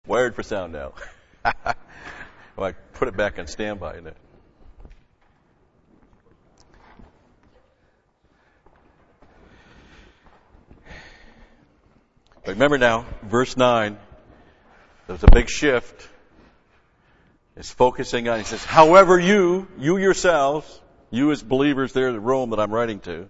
Wired for sound now. Well, I put it back on standby, isn't it? But remember now, verse 9, there's a big shift. It's focusing on, he says, however you yourselves, you as believers there in Rome that I'm writing to,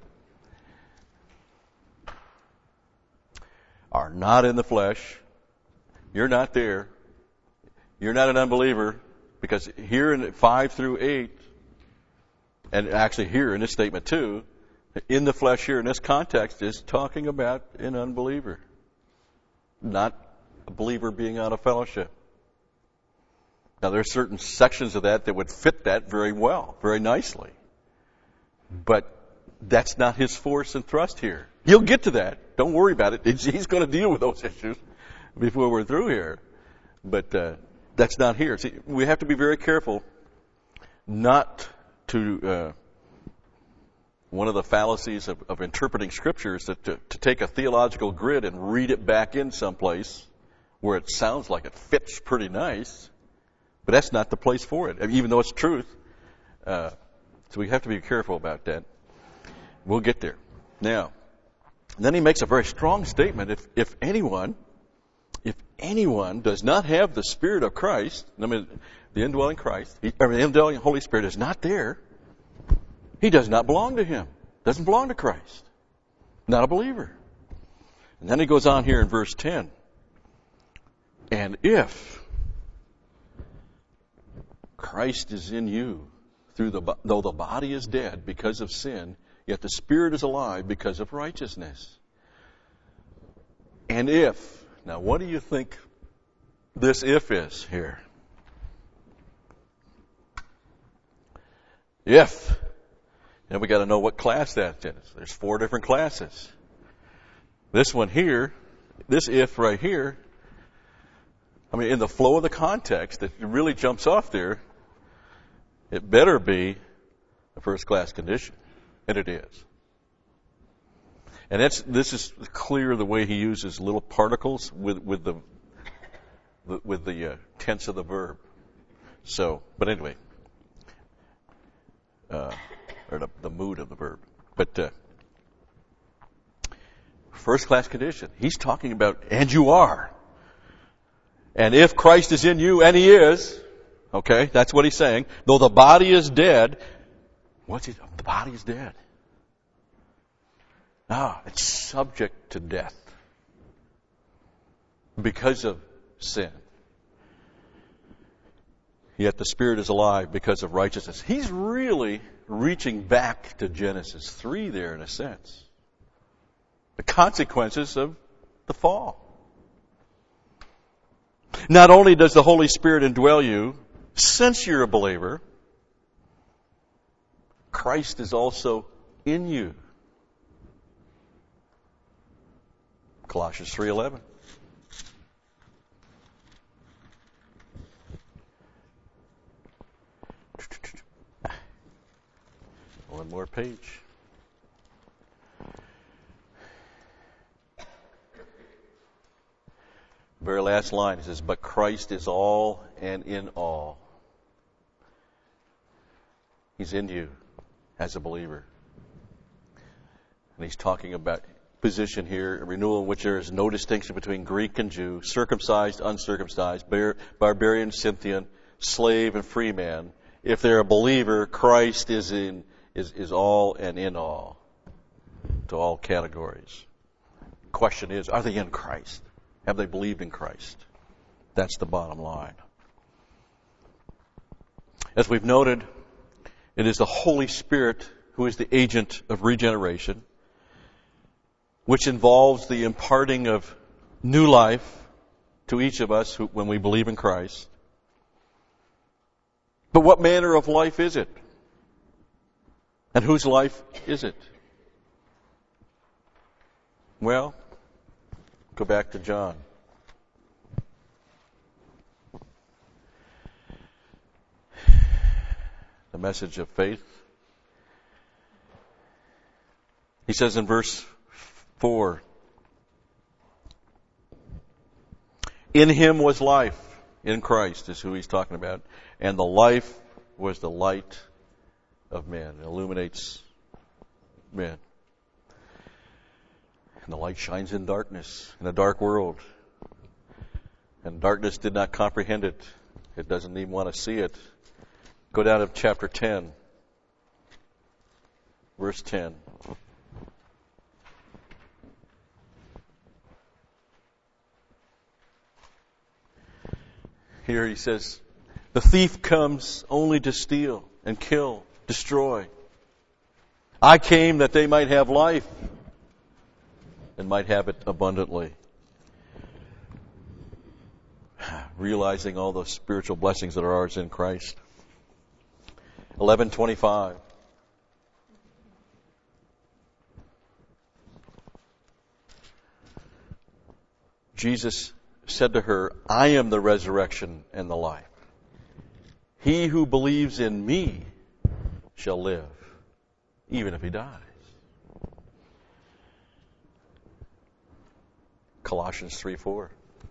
are not in the flesh. You're not there. You're not an unbeliever, because here in 5 through 8, and actually here in this statement too, in the flesh here in this context is talking about an unbeliever, not a believer being out of fellowship. Now there are certain sections of that would fit that very well, very nicely. But that's not his force and thrust here. He'll get to that. Don't worry about it. He's going to deal with those issues before we're through here. But that's not here. See, we have to be very careful not to... one of the fallacies of interpreting Scripture is that to take a theological grid and read it back in someplace where it sounds like it fits pretty nice, but that's not the place for it, even though it's truth. So we have to be careful about that. We'll get there. Now, then he makes a very strong statement. If anyone does not have the Spirit of Christ, I mean, the indwelling Christ, the indwelling Holy Spirit is not there, he does not belong to him. Doesn't belong to Christ. Not a believer. And then he goes on here in verse 10. And if Christ is in you, though the body is dead because of sin, yet the Spirit is alive because of righteousness. And if, now what do you think this if is here? If. And we got to know what class that is. There's 4 different classes. This one here, this if right here, I mean, in the flow of the context, it really jumps off there. It better be a first class condition. And it is. And this is clear the way he uses little particles with the tense of the verb. So, but anyway. Or the mood of the verb. But first class condition. He's talking about, and you are. And if Christ is in you, and he is, okay, that's what he's saying. Though the body is dead, the body is dead. It's subject to death because of sin. Yet the Spirit is alive because of righteousness. He's really reaching back to Genesis 3 there in a sense. The consequences of the fall. Not only does the Holy Spirit indwell you, since you're a believer, Christ is also in you. Colossians 3:11. One more page. Very last line, it says, but Christ is all and in all. He's in you as a believer. And he's talking about position here, a renewal in which there is no distinction between Greek and Jew, circumcised, uncircumcised, barbarian, Scythian, slave and free man. If they're a believer, Christ is all and in all, to all categories. Question is, are they in Christ? Have they believed in Christ? That's the bottom line. As we've noted, it is the Holy Spirit who is the agent of regeneration, which involves the imparting of new life to each of us when we believe in Christ. But what manner of life is it? And whose life is it? Well, go back to John. The message of faith. He says in verse 4, In him was life. In Christ is who he's talking about. And the life was the light of men. It illuminates men. And the light shines in darkness, in a dark world. And darkness did not comprehend it. It doesn't even want to see it. Go down to chapter 10, verse 10. Here he says, the thief comes only to steal and kill, destroy. I came that they might have life and might have it abundantly. Realizing all the spiritual blessings that are ours in Christ. 11:25. Jesus said to her, I am the resurrection and the life. He who believes in me shall live, even if he dies. Colossians 3:4.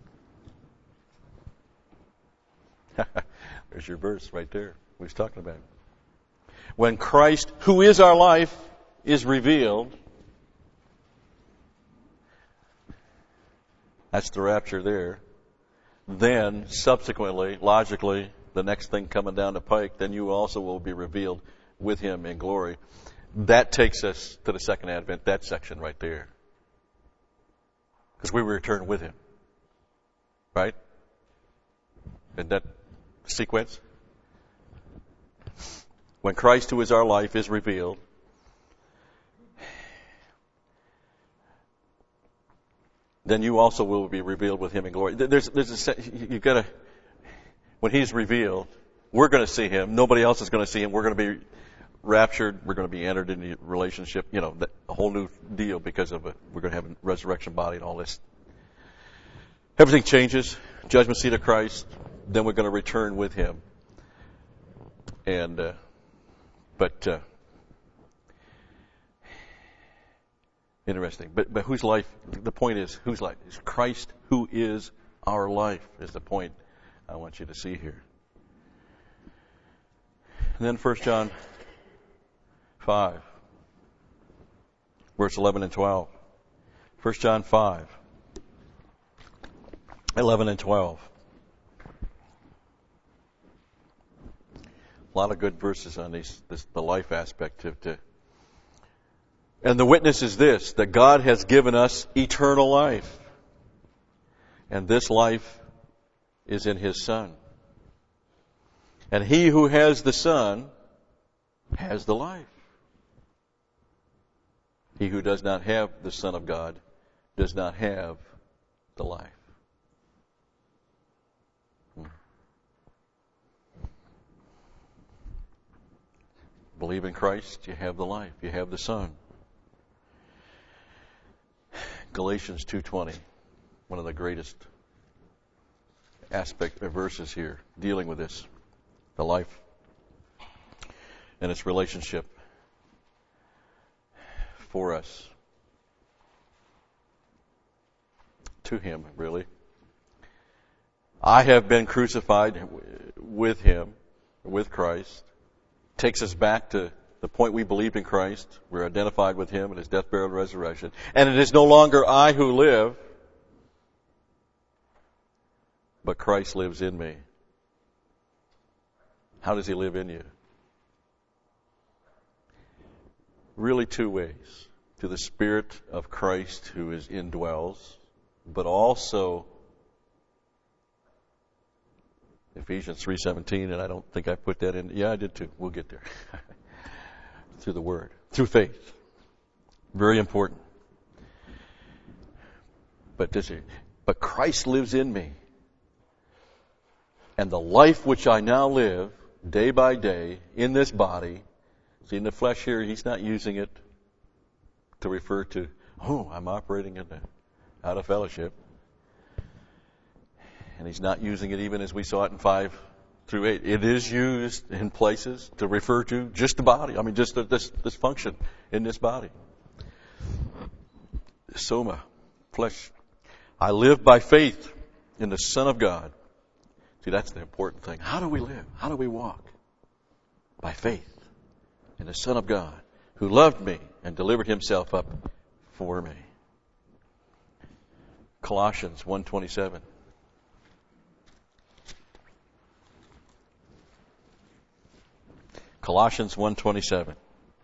There's your verse right there. We was talking about. When Christ, who is our life, is revealed, that's the rapture there. Then, subsequently, logically, the next thing coming down the pike, then you also will be revealed with him in glory. That takes us to the second advent, that section right there. Because we return with him. Right? Isn't that sequence? When Christ, who is our life, is revealed, then you also will be revealed with him in glory. You gotta, when he's revealed, we're going to see him. Nobody else is going to see him. We're going to be raptured. We're going to be entered into a relationship. A whole new deal because of it. We're going to have a resurrection body and all this. Everything changes. Judgment seat of Christ. Then we're going to return with him. Interesting. But whose life? The point is, whose life? It's Christ who is our life is the point I want you to see here. And then 1 John 5, verse 11 and 12. 1 John 5, 11 and 12. A lot of good verses on the life aspect of it. And the witness is this, that God has given us eternal life. And this life is in his Son. And he who has the Son has the life. He who does not have the Son of God does not have the life. Believe in Christ, you have the life. You have the Son. Galatians 2:20, one of the greatest verses here, dealing with this, the life and its relationship for us to him, really. I have been crucified with him, with Christ. Takes us back to the point we believed in Christ. We're identified with him in his death, burial, and resurrection. And it is no longer I who live, but Christ lives in me. How does he live in you? Really two ways. To the Spirit of Christ who is indwells, but also Ephesians 3:17, and I don't think I put that in. Yeah, I did too. We'll get there. Through the Word. Through faith. Very important. But Christ lives in me. And the life which I now live, day by day, in this body, see in the flesh here, he's not using it to refer to, I'm operating out of fellowship. And he's not using it even as we saw it in 5 through 8. It is used in places to refer to just the body. I mean, just this function in this body. Soma, flesh. I live by faith in the Son of God. See, that's the important thing. How do we live? How do we walk? By faith in the Son of God, who loved me and delivered himself up for me. Colossians 1:27. Colossians 1:27.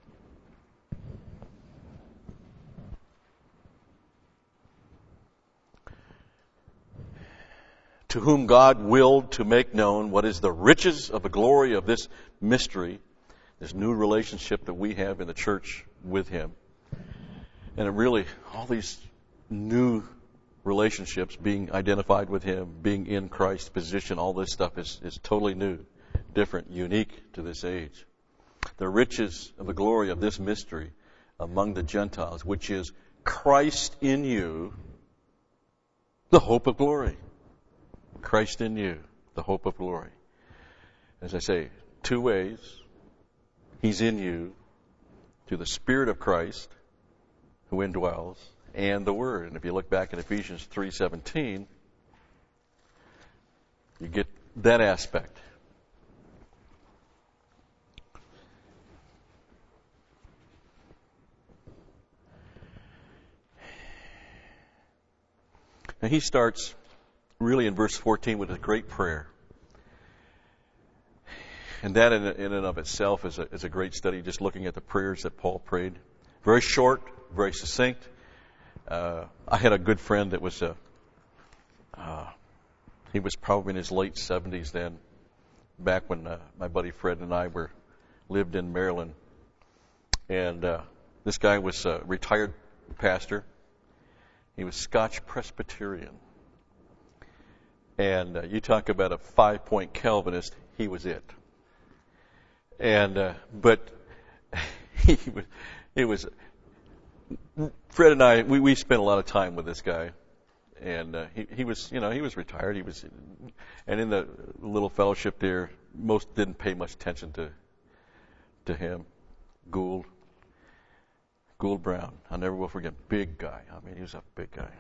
To whom God willed to make known what is the riches of the glory of this mystery, this new relationship that we have in the church with him. And it really, all these new relationships, being identified with him, being in Christ's position, all this stuff is totally new, different, unique to this age. The riches of the glory of this mystery among the Gentiles, which is Christ in you, the hope of glory. Christ in you, the hope of glory. As I say, two ways. He's in you through the Spirit of Christ who indwells and the Word. And if you look back in Ephesians 3:17, you get that aspect. Now he starts really in verse 14 with a great prayer. And that in and of itself is a great study, just looking at the prayers that Paul prayed. Very short, very succinct. I had a good friend that was, he was probably in his late 70s then, back when my buddy Fred and I lived in Maryland. And this guy was a retired pastor. He was Scotch Presbyterian. And you talk about a 5-point Calvinist, he was it. And but it was Fred and I, we spent a lot of time with this guy. And he was, he was retired. And in the little fellowship there, most didn't pay much attention to him. Gould Brown. I'll never will forget. Big guy. I mean, he was a big guy.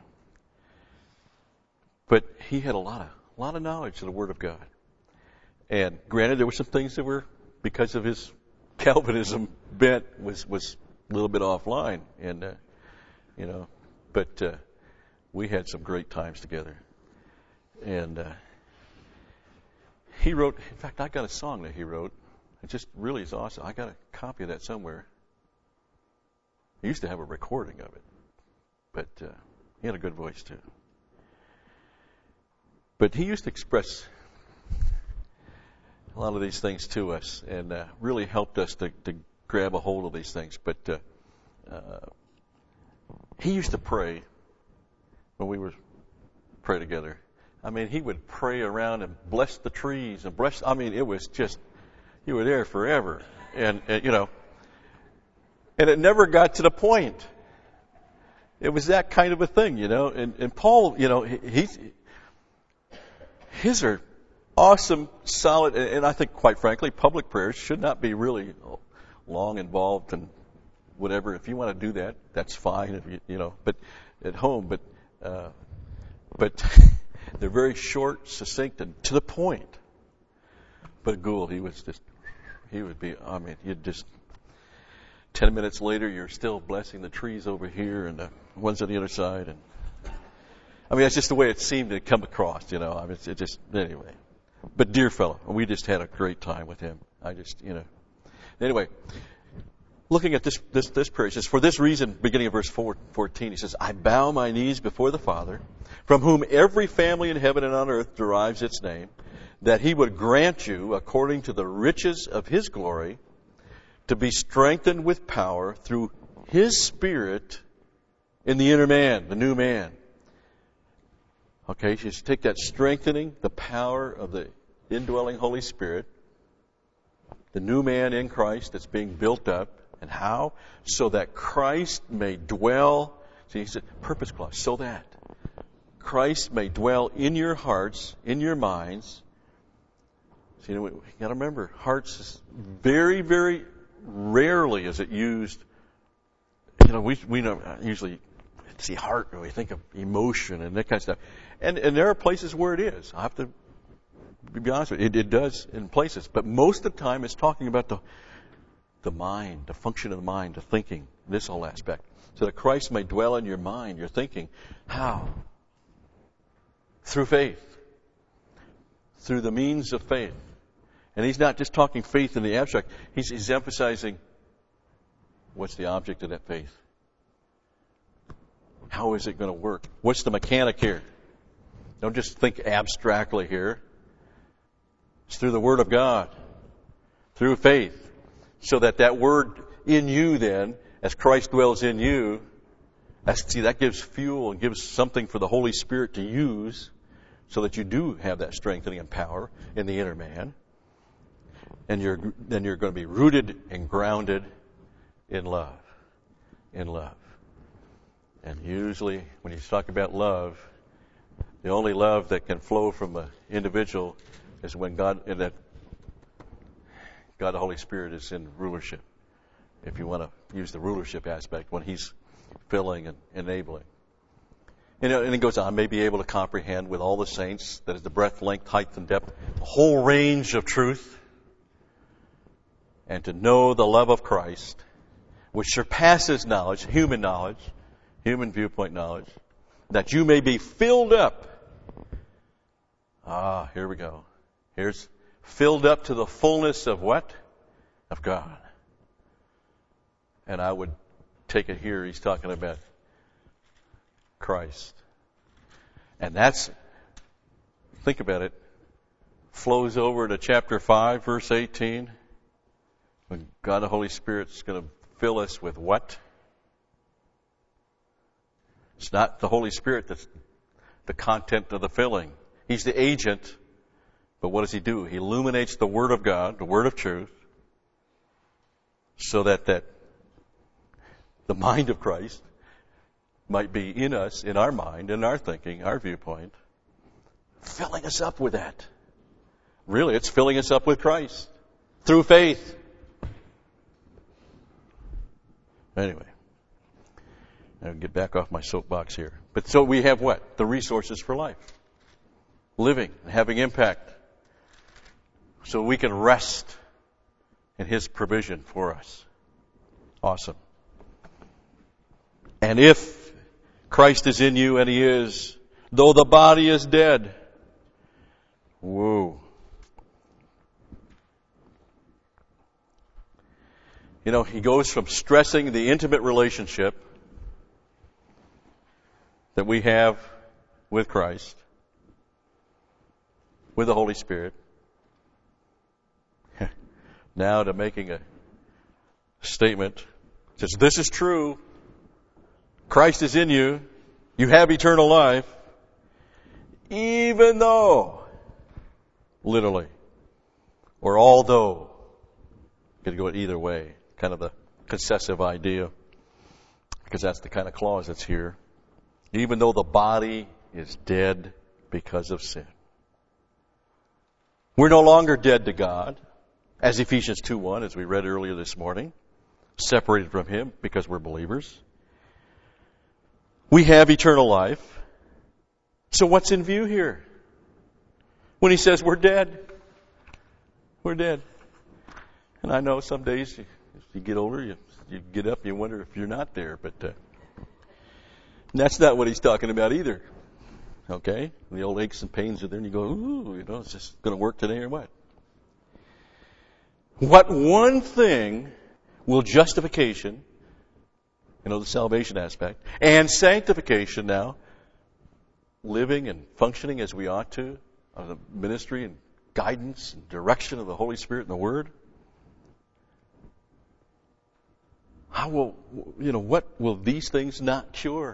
But he had a lot of knowledge of the Word of God. And granted, there were some things that were, because of his Calvinism bent, was a little bit offline. And, but we had some great times together. And he wrote, in fact, I got a song that he wrote. It just really is awesome. I got a copy of that somewhere. He used to have a recording of it. But he had a good voice, too. But he used to express a lot of these things to us and really helped us to grab a hold of these things. But he used to pray when we would pray together. I mean, he would pray around and bless the trees and it was just, you were there forever. And and it never got to the point. It was that kind of a thing, And Paul, his are awesome, solid, and I think, quite frankly, public prayers should not be really long, involved, and whatever. If you want to do that, that's fine. If but at home, but they're very short, succinct, and to the point. But Gould, he would be. I mean, you'd just 10 minutes later, you're still blessing the trees over here and the ones on the other side, and that's just the way it seemed to come across, it just, anyway. But dear fellow, we just had a great time with him. Anyway, looking at this prayer, it says, for this reason, beginning of verse 14, he says, I bow my knees before the Father, from whom every family in heaven and on earth derives its name, that he would grant you, according to the riches of his glory, to be strengthened with power through his Spirit in the inner man, the new man. Okay, so you take that strengthening, the power of the indwelling Holy Spirit, the new man in Christ that's being built up. And how? So that Christ may dwell. See, he said, purpose clause, so that Christ may dwell in your hearts, in your minds. See, we got to remember, hearts is very, very rarely is it used. We don't usually see heart when we think of emotion and that kind of stuff. And there are places where it is. I have to be honest with you. It does in places. But most of the time it's talking about the mind, the function of the mind, the thinking, this whole aspect. So that Christ may dwell in your mind, your thinking. How? Through faith. Through the means of faith. And he's not just talking faith in the abstract. He's emphasizing what's the object of that faith. How is it going to work? What's the mechanic here? Don't just think abstractly here. It's through the Word of God. Through faith. So that Word in you then, as Christ dwells in you, that gives fuel and gives something for the Holy Spirit to use so that you do have that strengthening and power in the inner man. And then you're going to be rooted and grounded in love. In love. And usually when you talk about love, the only love that can flow from an individual is when God the Holy Spirit is in rulership. If you want to use the rulership aspect, when He's filling and enabling. And it goes on, may be able to comprehend with all the saints, that is the breadth, length, height, and depth, the whole range of truth, and to know the love of Christ, which surpasses knowledge, human viewpoint knowledge, that you may be filled up. Here we go. Here's filled up to the fullness of what? Of God. And I would take it here, he's talking about Christ. And think about it, flows over to chapter 5, verse 18, when God the Holy Spirit's going to fill us with what? It's not the Holy Spirit that's the content of the filling. He's the agent. But what does He do? He illuminates the Word of God, the Word of truth, so that the mind of Christ might be in us, in our mind, in our thinking, our viewpoint, filling us up with that. Really, it's filling us up with Christ through faith. Anyway, I'll get back off my soapbox here. But so we have what? The resources for life. Living, having impact. So we can rest in His provision for us. Awesome. And if Christ is in you, and He is, though the body is dead. Whoa. He goes from stressing the intimate relationship that we have with Christ, with the Holy Spirit, now to making a statement. Says, this is true. Christ is in you. You have eternal life. Even though, literally, or although, you could go either way, kind of the concessive idea, because that's the kind of clause that's here. Even though the body is dead because of sin. We're no longer dead to God, as Ephesians 2:1, as we read earlier this morning, separated from Him because we're believers. We have eternal life. So what's in view here? When He says we're dead, we're dead. And I know some days, as you get older, you get up and you wonder if you're not there, but that's not what He's talking about either. Okay? The old aches and pains are there and you go, ooh, it's just going to work today or what? What one thing will justification, the salvation aspect, and sanctification now, living and functioning as we ought to, on the ministry and guidance and direction of the Holy Spirit and the Word, what will these things not cure?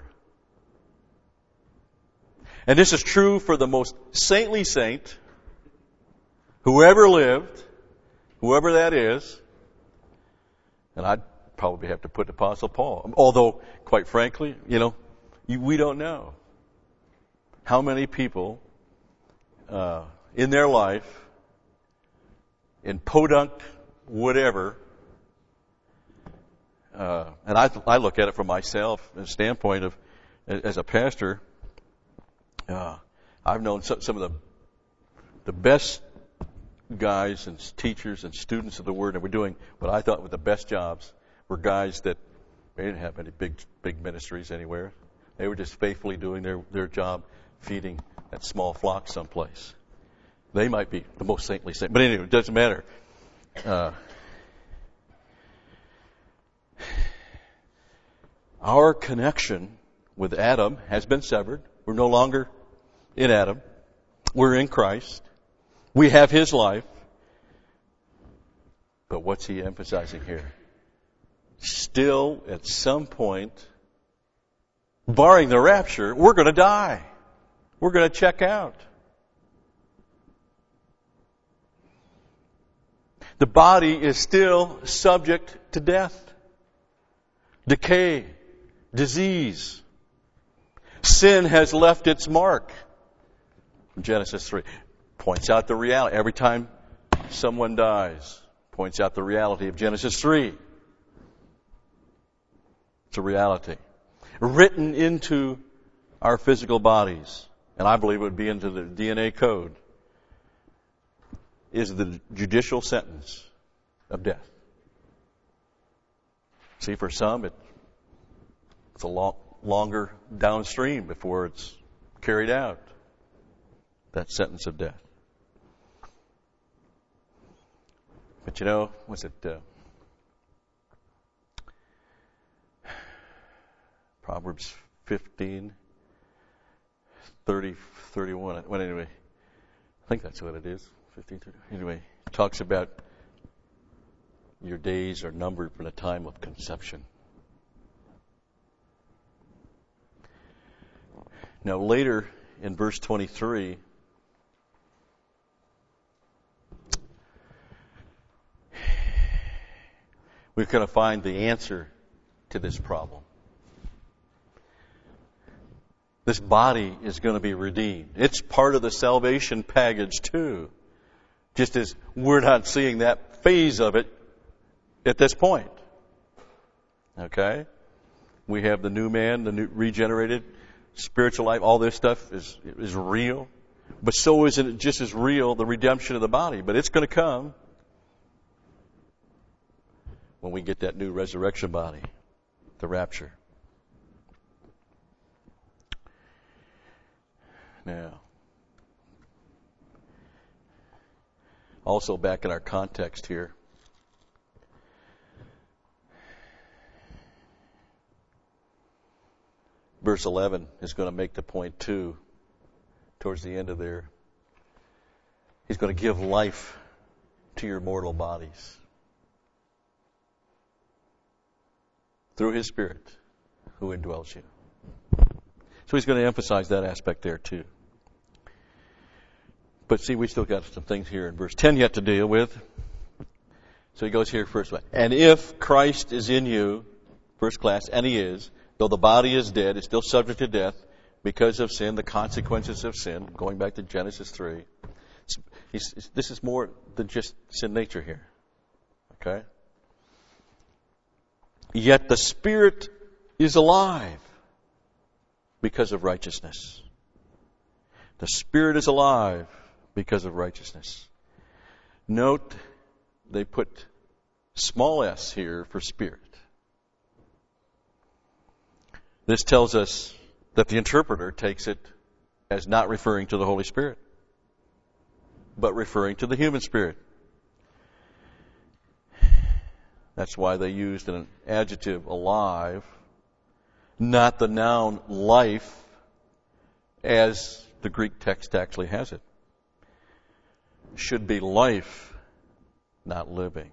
And this is true for the most saintly saint who ever lived, whoever that is. And I'd probably have to put Apostle Paul. Although, quite frankly, we don't know how many people in their life, in podunk, whatever, and I look at it from myself, a standpoint of, as a pastor, I've known some of the best guys and teachers and students of the Word, and were doing what I thought were the best jobs, were guys that they didn't have any big ministries anywhere. They were just faithfully doing their job, feeding that small flock someplace. They might be the most saintly saint. But anyway, it doesn't matter. Our connection with Adam has been severed. We're no longer in Adam. We're in Christ. We have His life. But what's He emphasizing here? Still, at some point, barring the rapture, we're going to die. We're going to check out. The body is still subject to death, decay, disease. Sin has left its mark. Genesis 3 points out the reality. Every time someone dies, points out the reality of Genesis 3. It's a reality. Written into our physical bodies, and I believe it would be into the DNA code, is the judicial sentence of death. See, for some, it's a longer downstream before it's carried out, that sentence of death. But was it Proverbs 15, 30, 31. Well, anyway, I think that's what it is. 15, 30. Anyway, it talks about your days are numbered from the time of conception. Now, later in verse 23, we're going to find the answer to this problem. This body is going to be redeemed. It's part of the salvation package too. Just as we're not seeing that phase of it at this point. Okay? We have the new man, the new regenerated spiritual life. All this stuff is real. But so isn't it just as real, the redemption of the body. But it's going to come when we get that new resurrection body, the rapture. Now, also back in our context here, verse 11 is going to make the point too, towards the end of there. He's going to give life to your mortal bodies through His Spirit who indwells you. So he's going to emphasize that aspect there too. But see, we still got some things here in verse 10 yet to deal with. So he goes here first. And if Christ is in you, first class, and He is, though the body is dead, it's still subject to death because of sin, the consequences of sin, going back to Genesis 3. This is more than just sin nature here. Okay? Yet the Spirit is alive because of righteousness. The Spirit is alive because of righteousness. Note, they put small s here for Spirit. This tells us that the interpreter takes it as not referring to the Holy Spirit, but referring to the human spirit. That's why they used an adjective, alive, not the noun life, as the Greek text actually has it. Should be life, not living.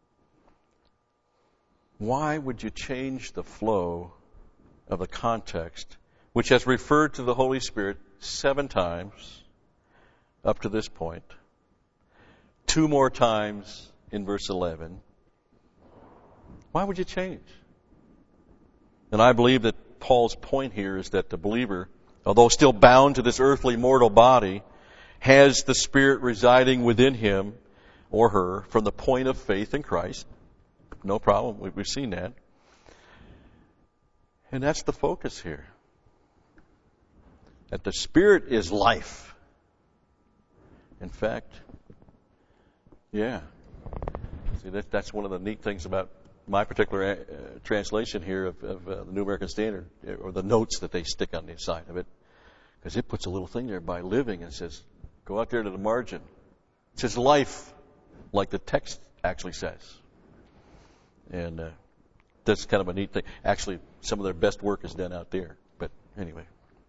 Why would you change the flow of the context, which has referred to the Holy Spirit 7 times up to this point, 2 more times in verse 11? Why would you change? And I believe that Paul's point here is that the believer, although still bound to this earthly mortal body, has the Spirit residing within him or her from the point of faith in Christ. No problem. We've seen that. And that's the focus here. That the Spirit is life. In fact, yeah. See, that's one of the neat things about my particular translation here of the New American Standard, or the notes that they stick on the side of it, because it puts a little thing there by living and says, go out there to the margin. It says life, like the text actually says. And that's kind of a neat thing. Actually, some of their best work is done out there. But anyway.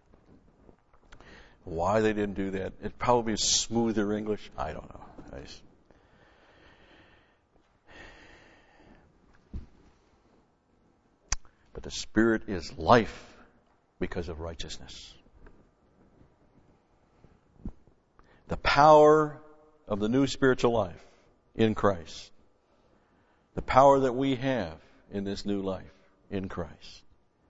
Why they didn't do that? It'd probably be smoother English. I don't know. But the Spirit is life because of righteousness. The power of the new spiritual life in Christ. The power that we have in this new life in Christ.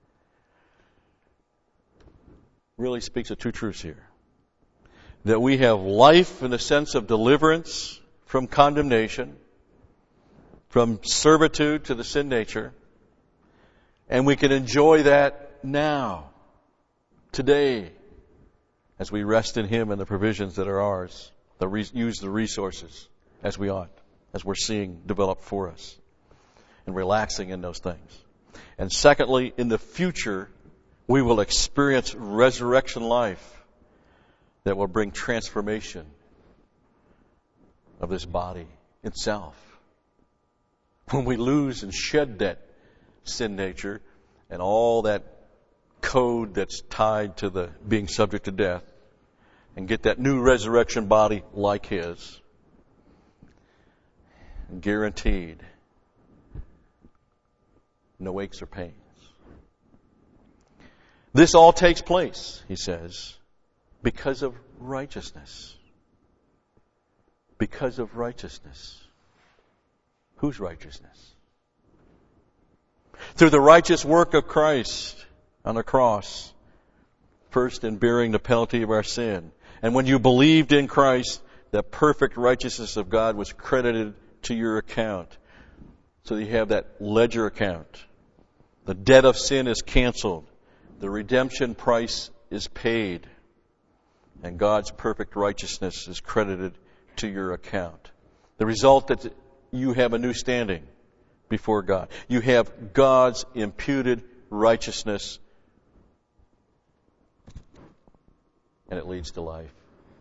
Really speaks of two truths here. That we have life in the sense of deliverance from condemnation, from servitude to the sin nature, and we can enjoy that now, today, as we rest in Him and the provisions that are ours, use the resources as we ought, as we're seeing develop for us, and relaxing in those things. And secondly, in the future, we will experience resurrection life that will bring transformation of this body itself. When we lose and shed that sin nature and all that code that's tied to the being subject to death, and get that new resurrection body like His, guaranteed no aches or pains. This all takes place, he says, because of righteousness. Because of righteousness. Whose righteousness? Through the righteous work of Christ on the cross, first in bearing the penalty of our sin. And when you believed in Christ, the perfect righteousness of God was credited to your account. So you have that ledger account. The debt of sin is canceled. The redemption price is paid. And God's perfect righteousness is credited to your account. The result that you have a new standing before God. You have God's imputed righteousness, and it leads to life.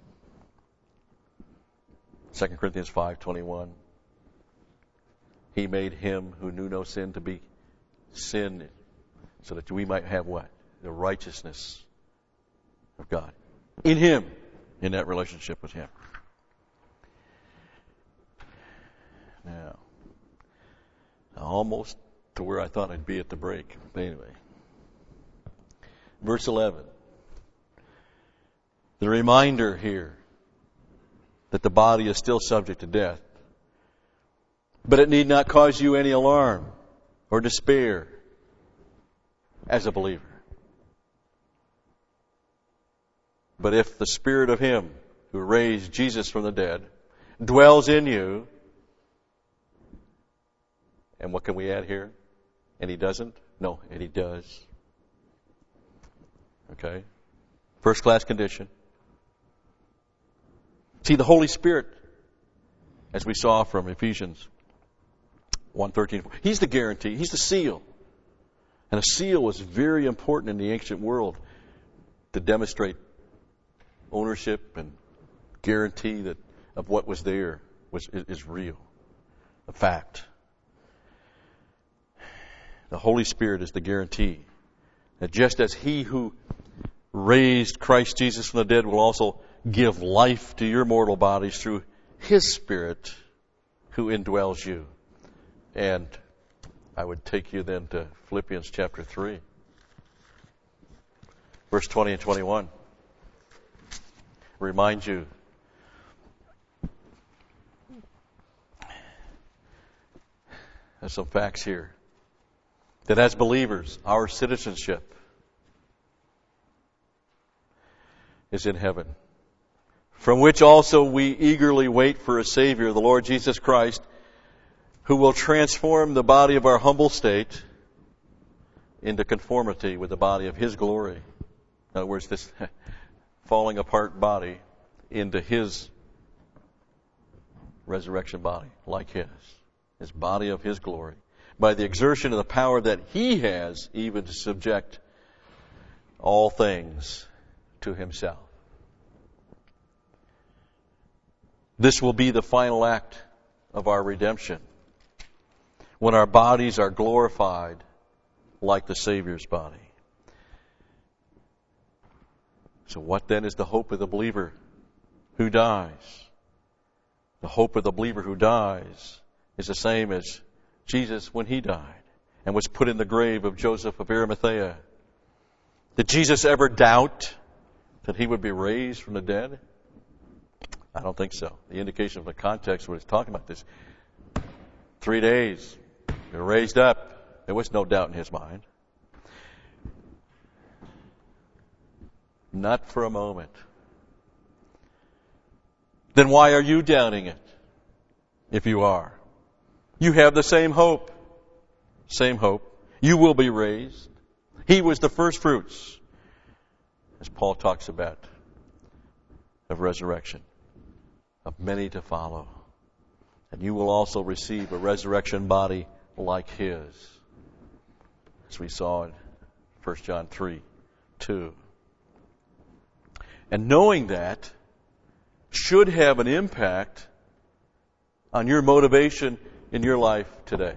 2 Corinthians 5:21. He made Him who knew no sin to be sin, so that we might have what? The righteousness of God. In Him, in that relationship with Him. Now, almost to where I thought I'd be at the break. But anyway. Verse 11. The reminder here that the body is still subject to death. But it need not cause you any alarm or despair as a believer. But if the Spirit of Him who raised Jesus from the dead dwells in you, and what can we add here? And He doesn't? No, and He does. Okay? First class condition. See, the Holy Spirit, as we saw from Ephesians 1:13, He's the guarantee. He's the seal. And a seal was very important in the ancient world to demonstrate ownership and guarantee that of what was there is real, a fact. The Holy Spirit is the guarantee that just as He who raised Christ Jesus from the dead will also give life to your mortal bodies through His Spirit who indwells you. And I would take you then to Philippians chapter 3, verse 20 and 21. Remind you of some facts here. That as believers, our citizenship is in heaven, from which also we eagerly wait for a Savior, the Lord Jesus Christ, who will transform the body of our humble state into conformity with the body of His glory In other words, this falling apart body into His resurrection body, like His body of His glory, by the exertion of the power that He has even to subject all things to Himself. This will be the final act of our redemption, when our bodies are glorified like the Savior's body. So what then is the hope of the believer who dies? The hope of the believer who dies is the same as Jesus when He died and was put in the grave of Joseph of Arimathea. Did Jesus ever doubt that He would be raised from the dead? I don't think so. The indication of the context when He's talking about this, 3 days, you're raised up. There was no doubt in His mind. Not for a moment. Then why are you doubting it? If you are, you have the same hope. Same hope. You will be raised. He was the first fruits, as Paul talks about, of resurrection, of many to follow. And you will also receive a resurrection body like His, as we saw in 1 John 3:2. And knowing that should have an impact on your motivation in your life today.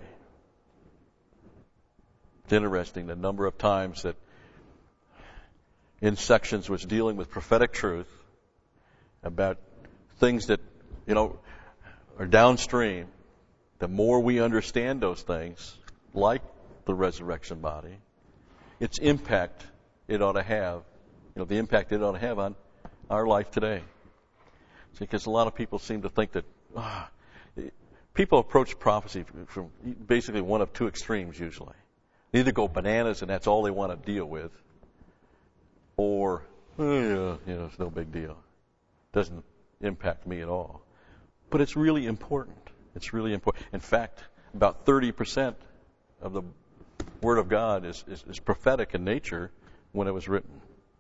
It's interesting the number of times that in sections was dealing with prophetic truth about things that, are downstream. The more we understand those things, like the resurrection body, its impact it ought to have, the impact it ought to have on our life today. Because a lot of people seem to think that people approach prophecy from basically one of two extremes usually. They either go bananas and that's all they want to deal with, or, it's no big deal. Doesn't impact me at all. But it's really important. It's really important. In fact, about 30% of the Word of God is prophetic in nature when it was written.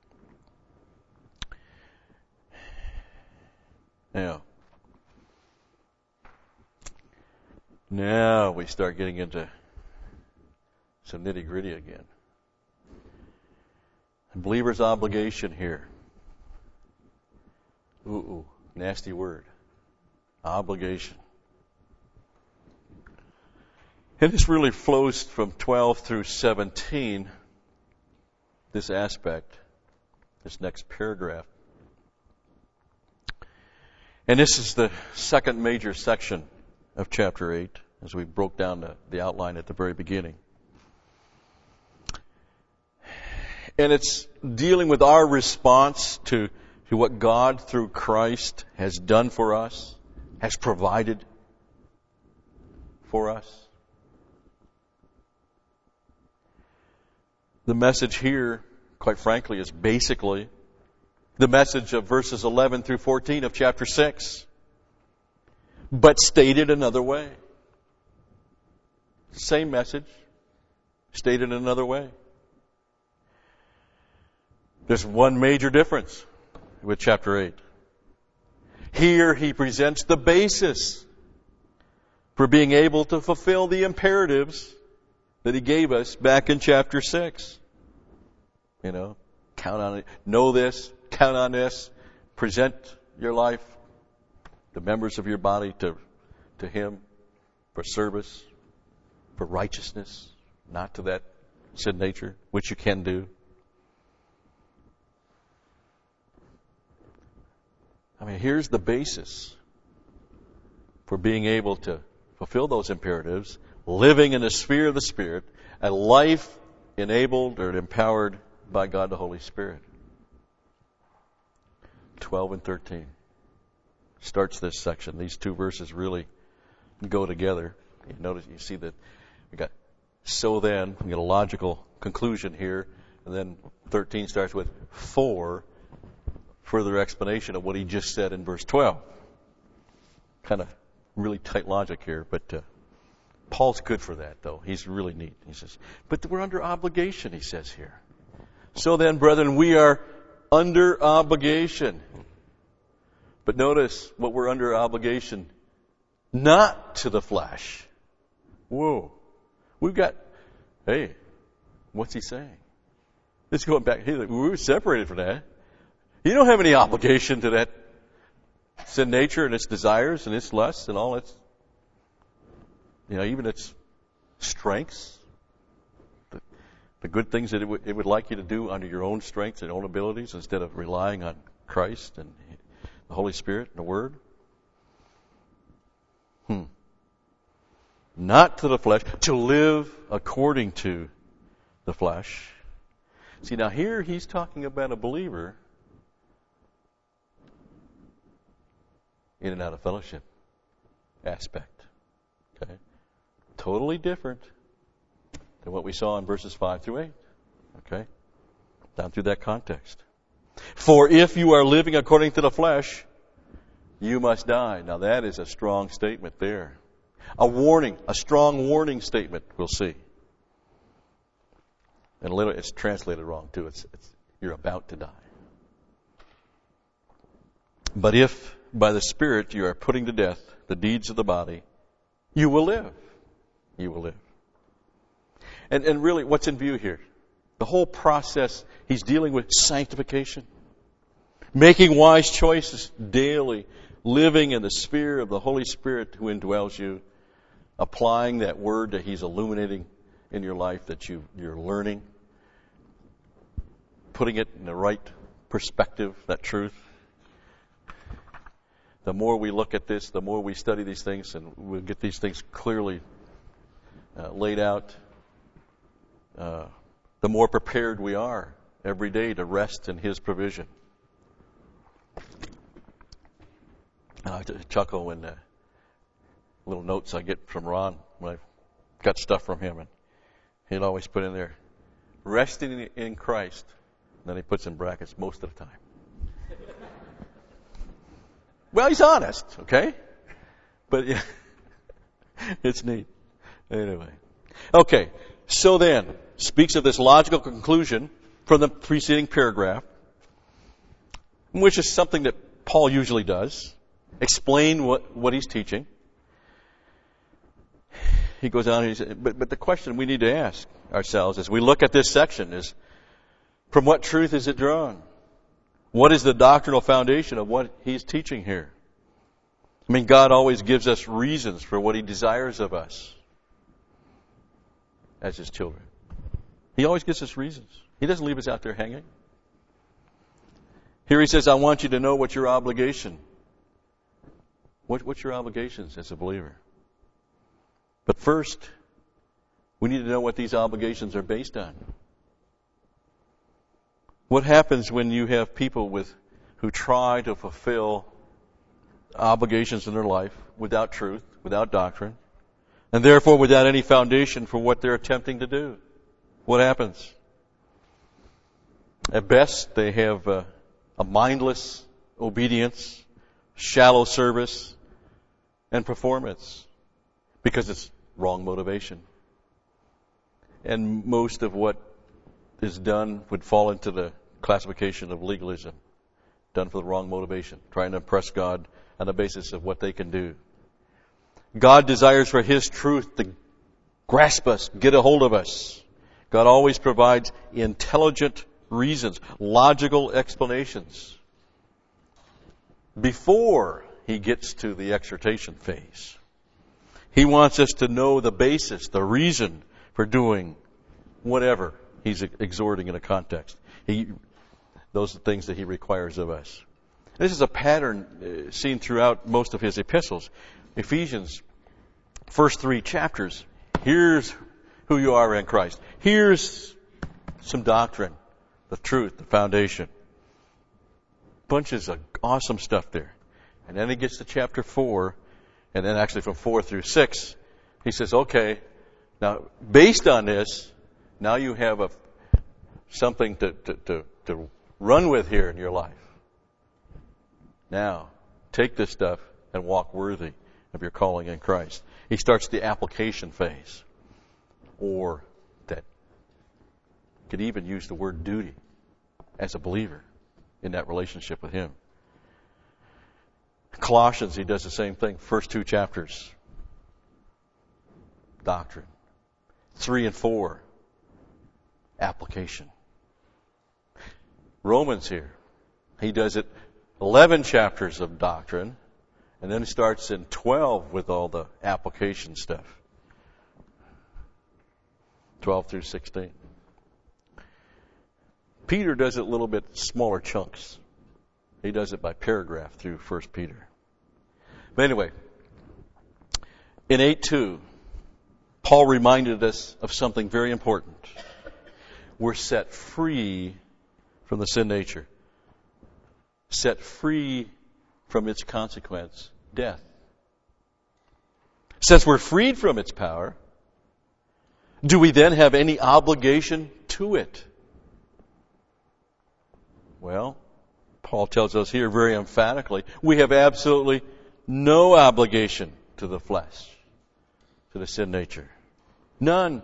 Now we start getting into some nitty-gritty again. The believer's obligation here. Nasty word. Obligation. And this really flows from 12 through 17, this aspect, this next paragraph. And this is the second major section of chapter 8, as we broke down the outline at the very beginning. And it's dealing with our response to what God, through Christ, has done for us, has provided for us. The message here, quite frankly, is basically the message of verses 11 through 14 of chapter 6, but stated another way. Same message, stated another way. There's one major difference with chapter 8. Here he presents the basis for being able to fulfill the imperatives that he gave us back in chapter 6. Count on it. Know this. Count on this. Present your life, the members of your body to Him for service, for righteousness, not to that sin nature, which you can do. Here's the basis for being able to fulfill those imperatives, living in the sphere of the Spirit, a life enabled or empowered by God the Holy Spirit. 12 and 13 starts this section. These two verses really go together. You see that we got so then, we get a logical conclusion here, and then 13 starts with for further explanation of what he just said in verse 12. Kind of really tight logic here, but Paul's good for that, though. He's really neat. He says, but we're under obligation, he says here. So then, brethren, we are under obligation. But notice what we're under obligation. Not to the flesh. Whoa. We've got, hey, what's he saying? Let's go back. We were separated from that. You don't have any obligation to that sin nature and its desires and its lusts and all its, even its strengths. The good things that it would like you to do under your own strengths and own abilities instead of relying on Christ and the Holy Spirit and the Word. Not to the flesh, to live according to the flesh. See, now here he's talking about a believer in and out of fellowship aspect. Okay? Totally different than what we saw in verses 5 through 8. Okay? Down through that context. For if you are living according to the flesh, you must die. Now that is a strong statement there. A warning, a strong warning statement, we'll see. And literally, it's translated wrong too. It's you're about to die. But if by the Spirit you are putting to death the deeds of the body, you will live. You will live. And really, what's in view here? The whole process, he's dealing with sanctification. Making wise choices daily. Living in the sphere of the Holy Spirit who indwells you. Applying that word that he's illuminating in your life that you're learning. Putting it in the right perspective, that truth. The more we look at this, the more we study these things, and we'll get these things clearly laid out, the more prepared we are every day to rest in his provision. I chuckle when little notes I get from Ron when I got stuff from him, and he'd always put in there, resting in Christ. And then he puts in brackets, most of the time. Well, he's honest, okay? But yeah, it's neat. Anyway. Okay, so then, speaks of this logical conclusion from the preceding paragraph, which is something that Paul usually does. Explain what he's teaching. He goes on and he says, but the question we need to ask ourselves as we look at this section is, from what truth is it drawn? What is the doctrinal foundation of what he's teaching here? I mean, God always gives us reasons for what he desires of us as his children. He always gives us reasons. He doesn't leave us out there hanging. Here he says, I want you to know what your obligation. What's your obligations as a believer? But first, we need to know what these obligations are based on. What happens when you have people who try to fulfill obligations in their life without truth, without doctrine, and therefore without any foundation for what they're attempting to do? What happens? At best, they have a mindless obedience, shallow service, and performance because it's wrong motivation. And most of what is done would fall into the classification of legalism, done for the wrong motivation, trying to impress God on the basis of what they can do. God desires for his truth to grasp us, get a hold of us. God always provides intelligent reasons, logical explanations before he gets to the exhortation phase. He wants us to know the basis, the reason for doing whatever he's exhorting in a context. Those are things that he requires of us. This is a pattern seen throughout most of his epistles. Ephesians, first 3 chapters. Here's who you are in Christ. Here's some doctrine, the truth, the foundation. Bunches of awesome stuff there. And then he gets to chapter 4, and then actually from 4 through 6, he says, okay, now based on this, now you have something to run with here in your life. Now, take this stuff and walk worthy of your calling in Christ. He starts the application phase, or that could even use the word duty as a believer in that relationship with Him. Colossians, he does the same thing. First 2 chapters. Doctrine. 3 and 4. Application. Romans here. He does it 11 chapters of doctrine, and then starts in 12 with all the application stuff. 12 through 16. Peter does it a little bit smaller chunks. He does it by paragraph through 1 Peter. But anyway, in 8:2, Paul reminded us of something very important. We're set free from the sin nature. Set free from its consequence, death. Since we're freed from its power, do we then have any obligation to it? Well, Paul tells us here very emphatically, we have absolutely no obligation to the flesh, to the sin nature. None.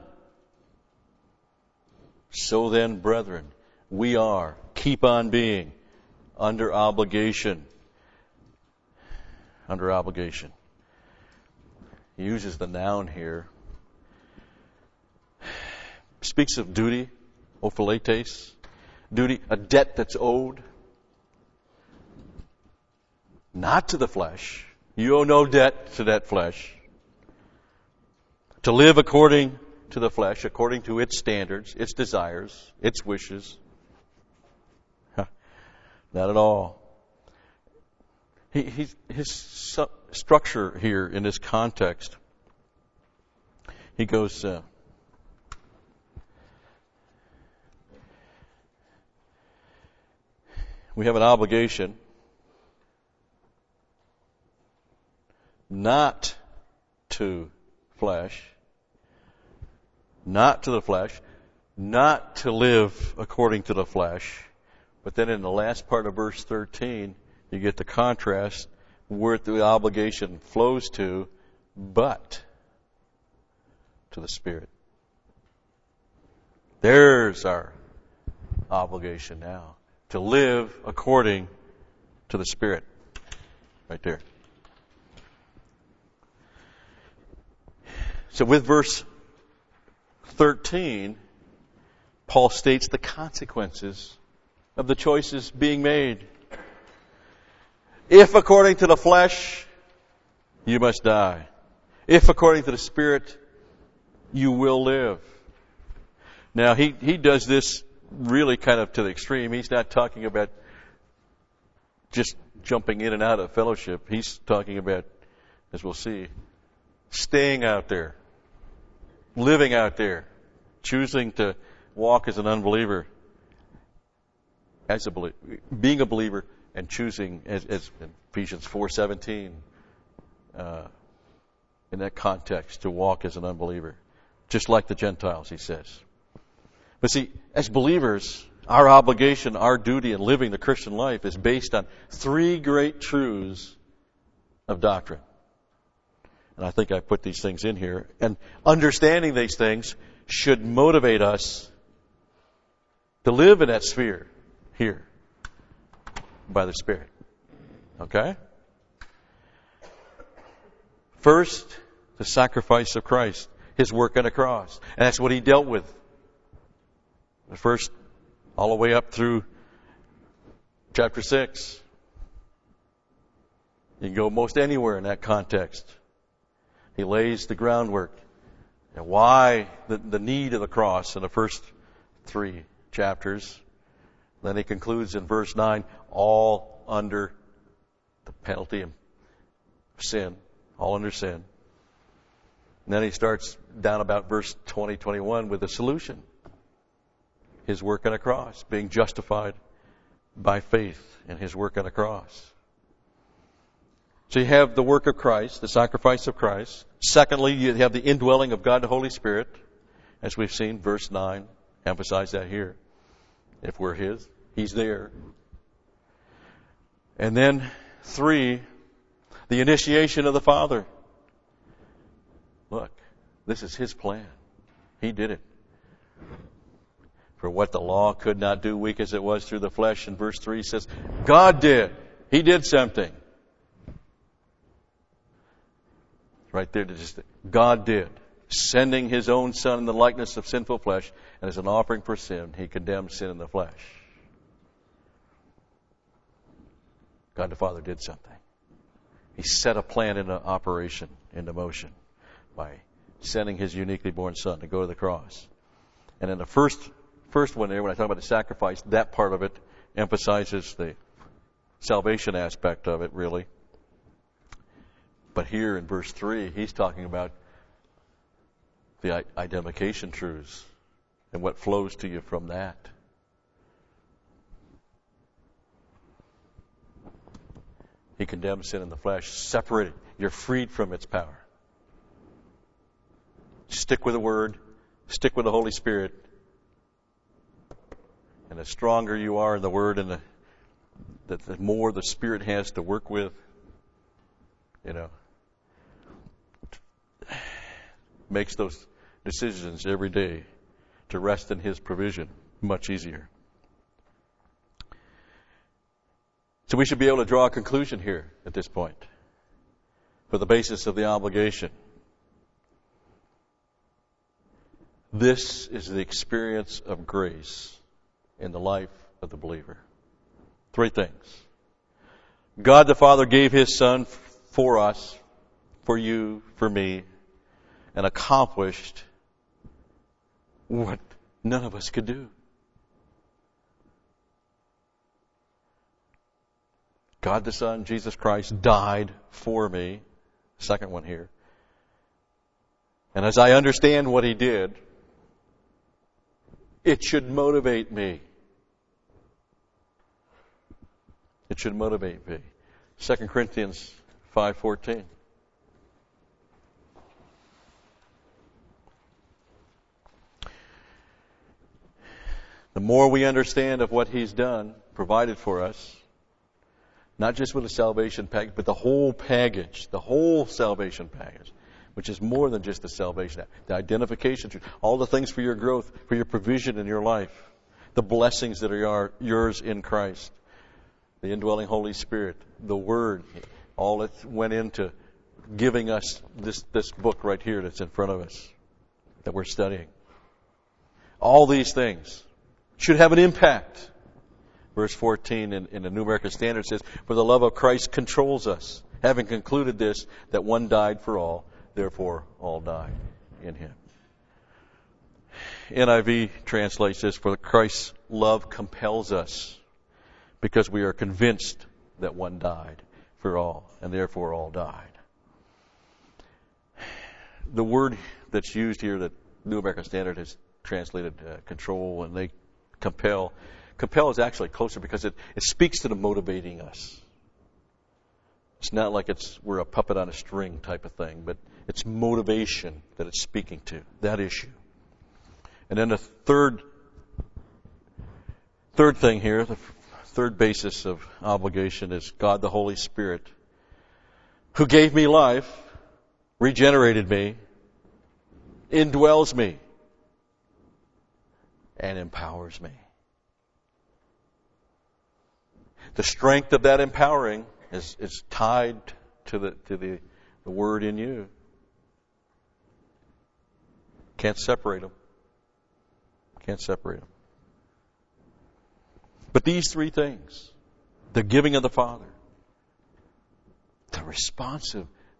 So then, brethren, keep on being under obligation. Under obligation. He uses the noun here. Speaks of duty, ophiletes, duty, a debt that's owed. Not to the flesh. You owe no debt to that flesh. To live according to the flesh, according to its standards, its desires, its wishes. Not at all. His structure here in this context, he goes, we have an obligation not to flesh, not to the flesh, not to live according to the flesh. But then in the last part of verse 13, you get the contrast where the obligation flows to, but to the Spirit. There's our obligation now, to live according to the Spirit. Right there. So with verse 13, Paul states the consequences of the choices being made. If according to the flesh, you must die. If according to the Spirit, you will live. Now, he does this really kind of to the extreme. He's not talking about just jumping in and out of fellowship. He's talking about, as we'll see, staying out there, living out there, choosing to walk as an unbeliever, being a believer, and choosing, as in Ephesians 4:17, in that context, to walk as an unbeliever, just like the Gentiles, he says. But see, as believers, our obligation, our duty in living the Christian life is based on 3 great truths of doctrine. And I think I put these things in here. And understanding these things should motivate us to live in that sphere here by the Spirit. Okay? First, the sacrifice of Christ, His work on the cross. And that's what He dealt with. First, all the way up through chapter 6. You can go most anywhere in that context. He lays the groundwork. And why the need of the cross in the first 3 chapters. Then he concludes in verse 9, all under the penalty of sin. All under sin. And then he starts down about verse 20, 21 with the solution. His work on a cross, being justified by faith in His work on a cross. So you have the work of Christ, the sacrifice of Christ. Secondly, you have the indwelling of God the Holy Spirit. As we've seen, verse 9, emphasize that here. If we're His, He's there. And then 3, the initiation of the Father. Look, this is His plan. He did it. For what the law could not do, weak as it was through the flesh, in verse 3 says, God did. He did something. Right there, God did. Sending His own Son in the likeness of sinful flesh, and as an offering for sin, He condemned sin in the flesh. God the Father did something. He set a plan into operation, into motion, by sending His uniquely born Son to go to the cross. And in the first one there, when I talk about the sacrifice, that part of it emphasizes the salvation aspect of it, really. But here in verse 3, he's talking about the identification truths and what flows to you from that. He condemns sin in the flesh, separated. You're freed from its power. Stick with the Word, stick with the Holy Spirit. And the stronger you are in the Word and the more the Spirit has to work with, makes those decisions every day to rest in His provision much easier. So we should be able to draw a conclusion here at this point for the basis of the obligation. This is the experience of grace in the life of the believer. 3 things. God the Father gave His Son for us, for you, for me, and accomplished what none of us could do. God the Son, Jesus Christ, died for me. Second one here. And as I understand what He did, it should motivate me. It should motivate me. 2 Corinthians 5:14. The more we understand of what He's done, provided for us, not just with the salvation package, but the whole package, the whole salvation package, which is more than just the salvation, the identification, all the things for your growth, for your provision in your life, the blessings that are yours in Christ, the indwelling Holy Spirit, the Word, all that went into giving us this book right here that's in front of us that we're studying. All these things should have an impact. Verse 14 in the New American Standard says, "For the love of Christ controls us, having concluded this, that one died for all, therefore all died in Him." NIV translates this, "For Christ's love compels us, because we are convinced that one died for all, and therefore all died." The word that's used here that New American Standard has translated control, and they compel. Compel is actually closer because it speaks to the motivating us. It's not like we're a puppet on a string type of thing, but it's motivation that it's speaking to, that issue. And then the third thing here, the third basis of obligation is God the Holy Spirit, who gave me life, regenerated me, indwells me, and empowers me. The strength of that empowering is tied to the Word in you. Can't separate them. Can't separate them. But these 3 things, the giving of the Father, the response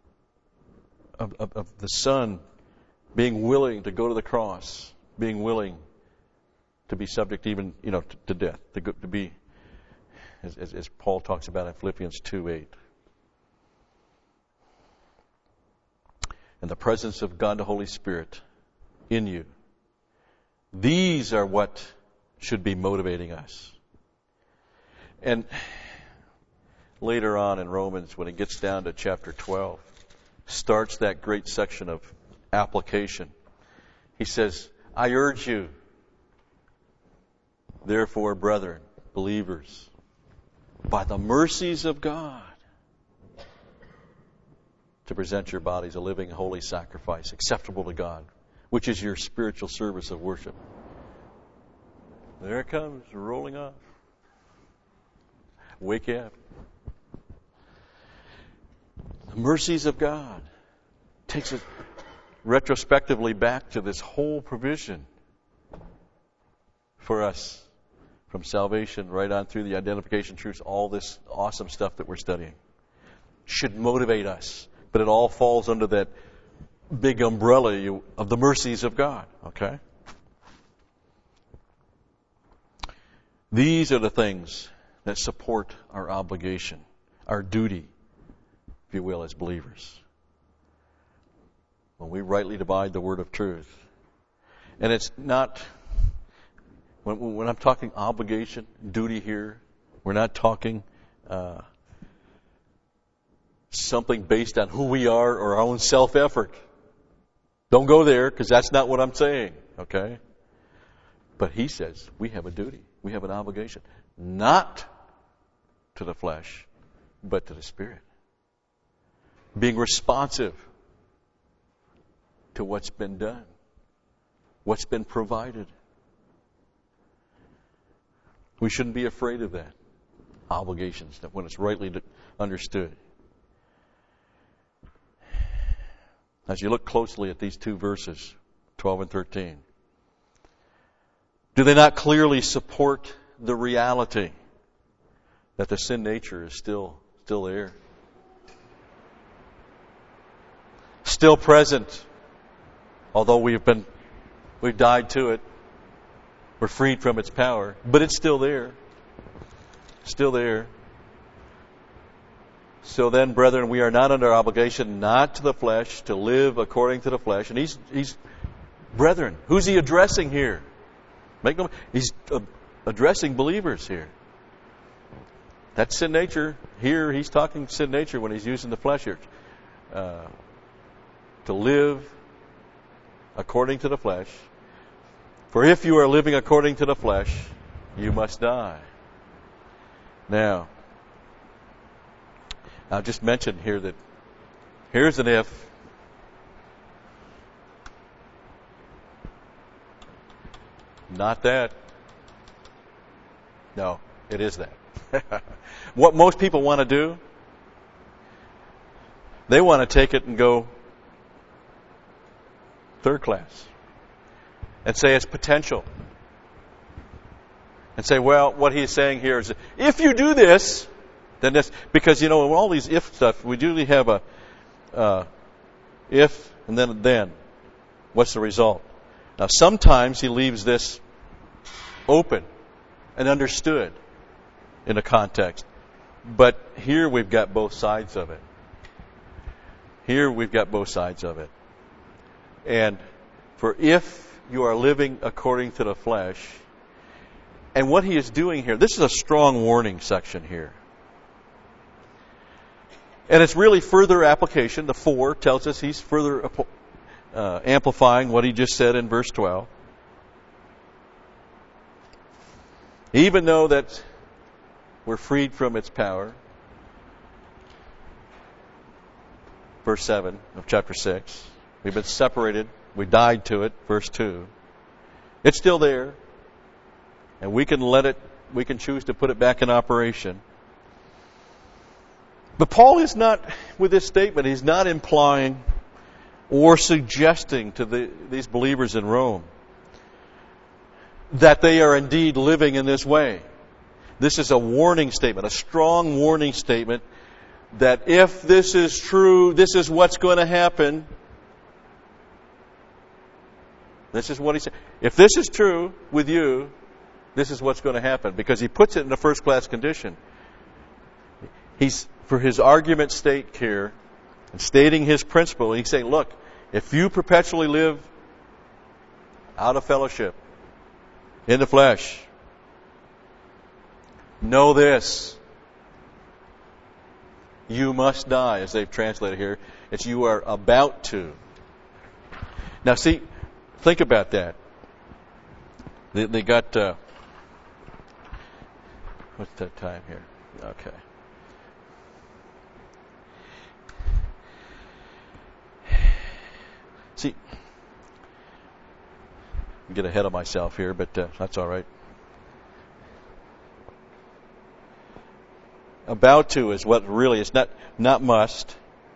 of the Son being willing to go to the cross, being willing to be subject even, to death, to be, as Paul talks about in Philippians 2:8. And the presence of God the Holy Spirit in you. These are what should be motivating us. And later on in Romans, when it gets down to chapter 12, starts that great section of application. He says, "I urge you, therefore, brethren, believers, by the mercies of God, to present your bodies a living, holy sacrifice, acceptable to God, which is your spiritual service of worship." There it comes, rolling off. Wake up. The mercies of God takes it retrospectively back to this whole provision for us from salvation right on through the identification truths, all this awesome stuff that we're studying. Should motivate us. But it all falls under that big umbrella of the mercies of God. Okay? These are the things that support our obligation, our duty, if you will, as believers. When we rightly divide the word of truth. And it's not, when I'm talking obligation, duty here, we're not talking something based on who we are or our own self-effort. Don't go there, because that's not what I'm saying, okay? But he says we have a duty, we have an obligation, not to the flesh, but to the Spirit. Being responsive to what's been done, what's been provided. We shouldn't be afraid of that. Obligations, when it's rightly understood. As you look closely at these two verses, 12 and 13, do they not clearly support the reality that the sin nature is still there? Still present, although we've died to it. We're freed from its power, but it's still there. Still there. So then, brethren, we are not under obligation, not to the flesh, to live according to the flesh. And he's brethren. Who's he addressing here? He's addressing believers here. That's sin nature. Here, he's talking sin nature when he's using the flesh here. To live according to the flesh. For if you are living according to the flesh, you must die. Now, I'll just mention here that here's an if. Not that. No, it is that. What most people want to do, they want to take it and go third class and say it's potential. And say, well, what he's saying here is, if you do this, then this, because, all these if stuff, we usually have a if and then. What's the result? Now, sometimes he leaves this open and understood in a context. But here we've got both sides of it. Here we've got both sides of it. And for if you are living according to the flesh, and what he is doing here, this is a strong warning section here. And it's really further application. The 4 tells us he's further amplifying what he just said in verse 12. Even though that we're freed from its power, verse 7 of chapter 6, we've been separated, we died to it, verse 2. It's still there, and we can choose to put it back in operation. But Paul is not, with this statement, he's not implying or suggesting to these believers in Rome that they are indeed living in this way. This is a warning statement, a strong warning statement that if this is true, this is what's going to happen. This is what he said. If this is true with you, this is what's going to happen. Because he puts it in a first-class condition. He's, for his argument's sake here, and stating his principle, he's saying, look, if you perpetually live out of fellowship, in the flesh, know this. You must die, as they've translated here. It's you are about to. Now see, think about that. They got, what's that time here? Okay. See, get ahead of myself here, but that's all right. About to is what really is, not must.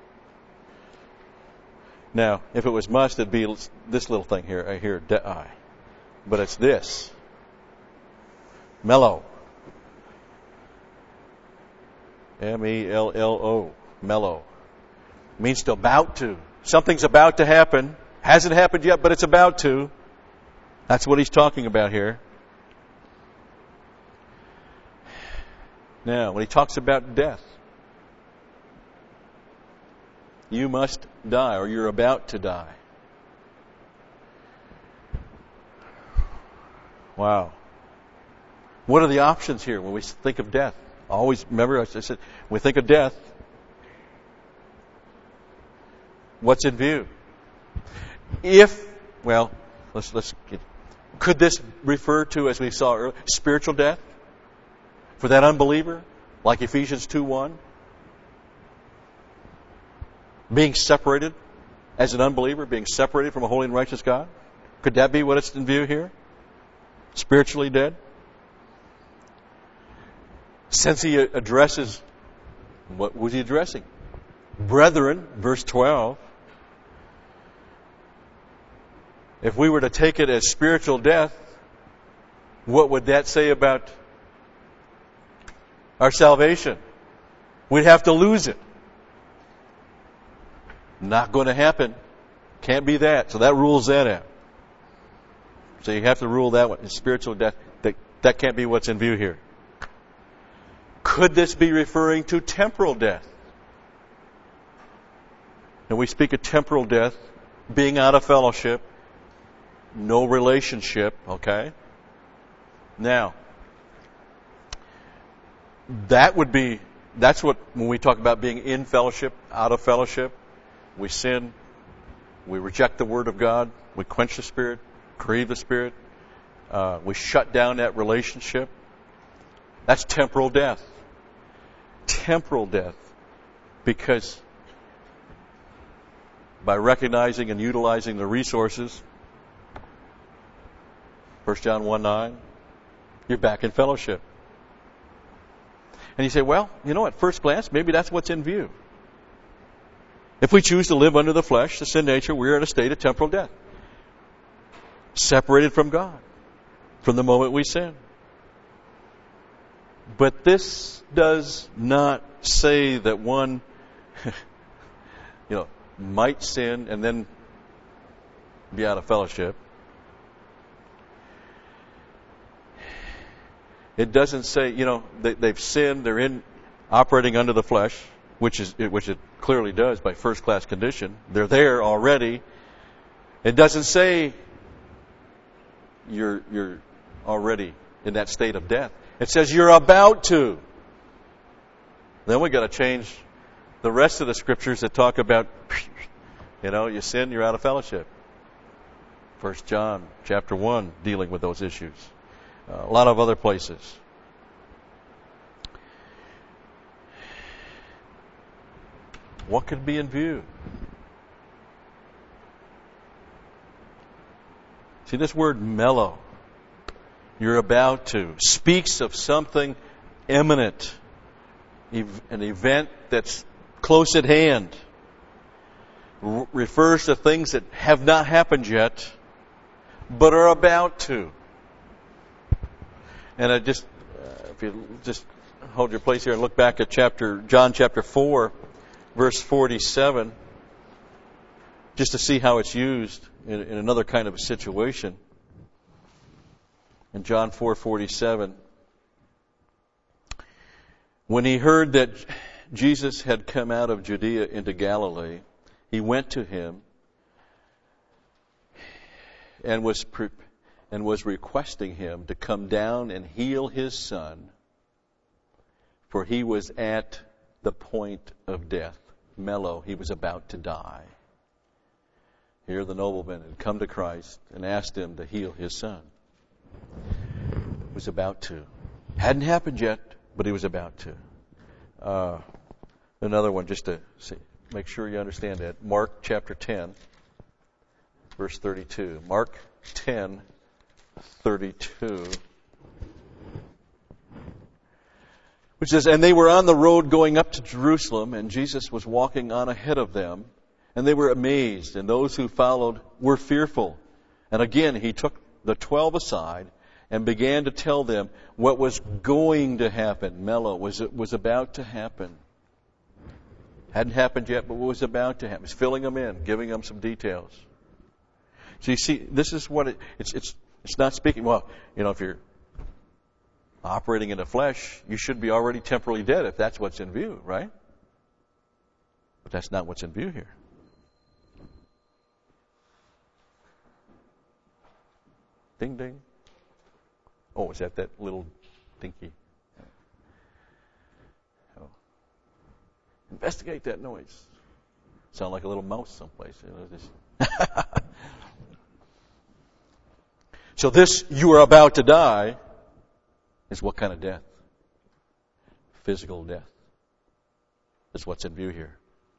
Now, if it was must, it'd be this little thing here. I hear die. But it's this. Mellow. M-E-L-L-O. Mellow. Means to about to. Something's about to happen. Hasn't happened yet, but it's about to. That's what he's talking about here. Now, when he talks about death, you must die, or you're about to die. Wow. What are the options here when we think of death? Always remember, I said, when we think of death, what's in view? Could this refer to, as we saw earlier, spiritual death? For that unbeliever, like Ephesians 2:1? Being separated as an unbeliever, being separated from a holy and righteous God? Could that be what it's in view here? Spiritually dead? Since he addresses, what was he addressing? Brethren, verse 12. If we were to take it as spiritual death, what would that say about our salvation? We'd have to lose it. Not going to happen. Can't be that. So that rules that out. So you have to rule that one. It's spiritual death. That can't be what's in view here. Could this be referring to temporal death? And we speak of temporal death, being out of fellowship, no relationship, okay? Now, that's what, when we talk about being in fellowship, out of fellowship, we sin, we reject the Word of God, we quench the Spirit, grieve the Spirit, we shut down that relationship. That's temporal death. Temporal death. Because by recognizing and utilizing the resources, 1 John 1:9, you're back in fellowship. And you say, well, at first glance, maybe that's what's in view. If we choose to live under the flesh, the sin nature, we're in a state of temporal death. Separated from God from the moment we sin. But this does not say that one, might sin and then be out of fellowship. It doesn't say, they've sinned, they're operating under the flesh, which it clearly does by first class condition. They're there already. It doesn't say you're already in that state of death. It says you're about to. Then we got to change the rest of the scriptures that talk about, you sin, you're out of fellowship. 1 John chapter 1 dealing with those issues. A lot of other places. What could be in view? See, this word mellow, you're about to, speaks of something imminent, an event that's close at hand, refers to things that have not happened yet, but are about to. And if you just hold your place here and look back at John chapter 4, verse 47, just to see how it's used in another kind of a situation. In John 4:47, when he heard that Jesus had come out of Judea into Galilee, he went to him and was requesting him to come down and heal his son, for he was at the point of death. Mellow, he was about to die. Here the nobleman had come to Christ and asked him to heal his son. He was about to. Hadn't happened yet, but he was about to. Another one, just to make sure you understand that. Mark chapter 10, verse 32. Mark 10:32. Which says, and they were on the road going up to Jerusalem, and Jesus was walking on ahead of them, and they were amazed, and those who followed were fearful. And again, he took the 12 aside and began to tell them what was going to happen. Was about to happen. Hadn't happened yet, but what was about to happen. He's filling them in, giving them some details. So you see, this is what it's not speaking, well, if you're operating in the flesh, you should be already temporally dead if that's what's in view, right? But that's not what's in view here. Ding, ding. Oh, is that little dinky? Oh. Investigate that noise. Sound like a little mouse someplace. So this, you are about to die, is what kind of death? Physical death. That's what's in view here.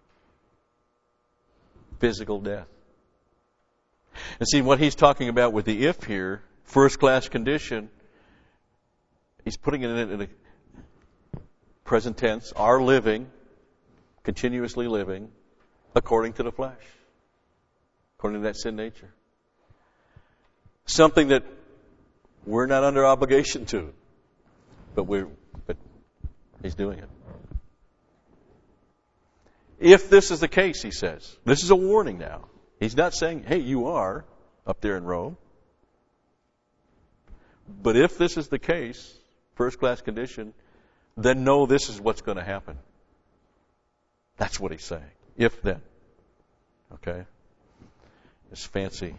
Physical death. And see, what he's talking about with the if here, first class condition, he's putting it in a present tense, are living, continuously living, according to the flesh. According to that sin nature. Something that we're not under obligation to. But he's doing it. If this is the case, he says, this is a warning now. He's not saying, hey, you are up there in Rome. But if this is the case, first class condition, then know this is what's going to happen. That's what he's saying. If then. Okay? It's fancy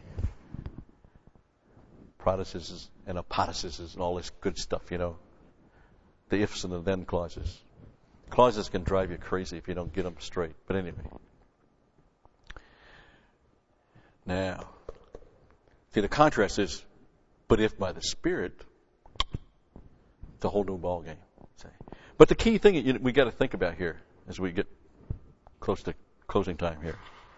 Protestants and apodosis and all this good stuff, The ifs and the then clauses. Clauses can drive you crazy if you don't get them straight. But anyway. Now, see, the contrast is, but if by the Spirit, it's a whole new ballgame. But the key thing we got to think about here as we get close to closing time here.